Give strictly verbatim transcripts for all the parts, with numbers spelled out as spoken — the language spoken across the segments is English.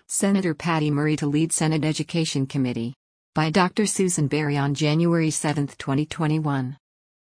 Senator Patty Murray to lead Senate Education Committee. By Doctor Susan Berry on January seventh, twenty twenty-one.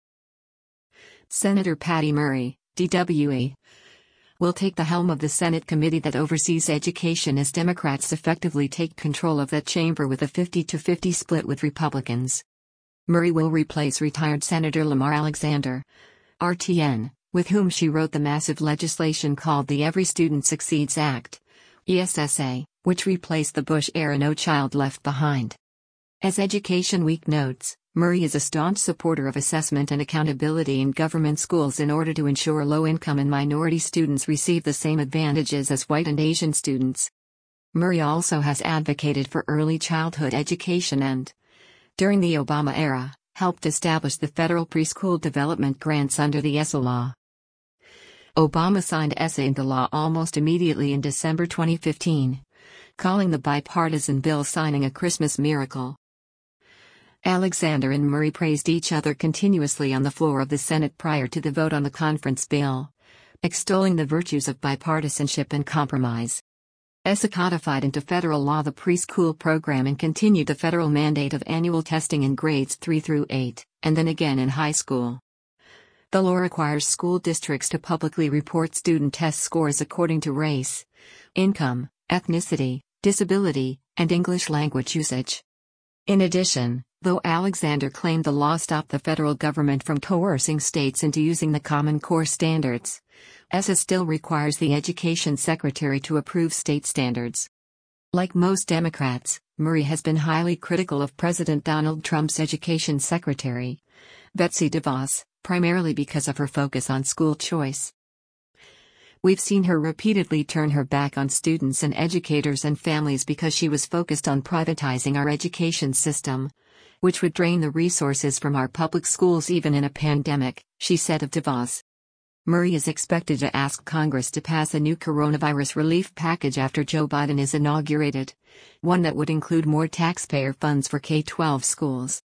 Senator Patty Murray, D W E, will take the helm of the Senate committee that oversees education as Democrats effectively take control of that chamber with a fifty to fifty split with Republicans. Murray will replace retired Senator Lamar Alexander, R T N, with whom she wrote the massive legislation called the Every Student Succeeds Act, E S S A, which replaced the Bush-era No Child Left Behind. As Education Week notes, Murray is a staunch supporter of assessment and accountability in government schools in order to ensure low-income and minority students receive the same advantages as white and Asian students. Murray also has advocated for early childhood education and, during the Obama era, helped establish the federal preschool development grants under the ESSA law. Obama signed ESSA into law almost immediately in December twenty fifteen, calling the bipartisan bill signing a Christmas miracle. Alexander and Murray praised each other continuously on the floor of the Senate prior to the vote on the conference bill, extolling the virtues of bipartisanship and compromise. ESSA codified into federal law the preschool program and continued the federal mandate of annual testing in grades three through eight, and then again in high school. The law requires school districts to publicly report student test scores according to race, income, ethnicity, disability, and English language usage. In addition, though Alexander claimed the law stopped the federal government from coercing states into using the Common Core standards, ESSA still requires the Education Secretary to approve state standards. Like most Democrats, Murray has been highly critical of President Donald Trump's Education Secretary, Betsy DeVos, primarily because of her focus on school choice. We've seen her repeatedly turn her back on students and educators and families because she was focused on privatizing our education system, which would drain the resources from our public schools even in a pandemic, she said of DeVos. Murray is expected to ask Congress to pass a new coronavirus relief package after Joe Biden is inaugurated, one that would include more taxpayer funds for K through twelve schools.